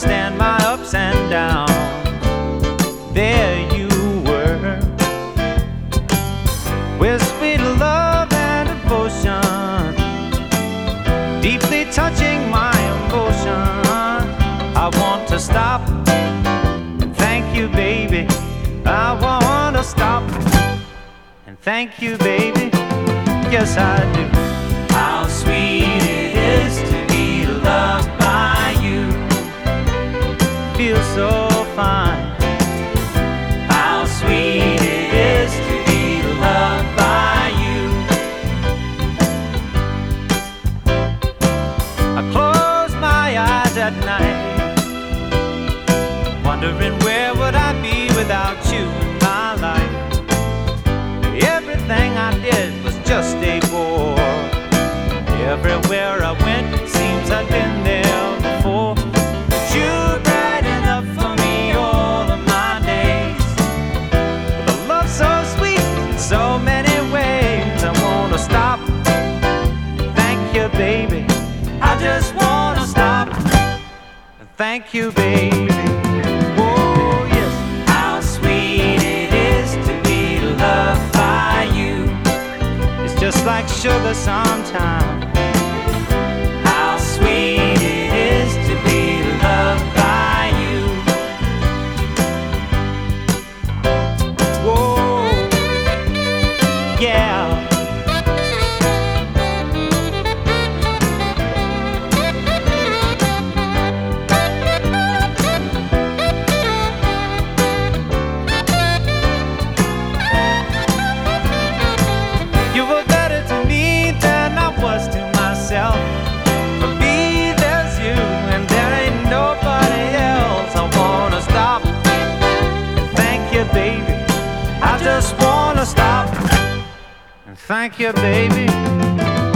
understand my ups and downs. There you were, with sweet love and devotion, deeply touching my emotion. I want to stop and thank you, baby. I want to stop and thank you, baby. Yes, I do. How sweet it is to be loved by you. Feels so fine. How sweet it is to be loved by you. I close my eyes at night, wondering where would I be without you in my life. Everything I did was just a bore. Everywhere I went, it seems I've been there before. But you're bright enough for me all of my days, with a love so sweet in so many ways. I wanna stop and thank you, baby. I just wanna stop and thank you, baby. Oh yes. How sweet it is to be loved by you. It's just like sugar sometimes. How sweet it is to be loved by you. Whoa, yeah. You were better to me than I was to myself. For me, there's you, and there ain't nobody else. I wanna stop and thank you, baby. I just wanna stop and thank you, baby.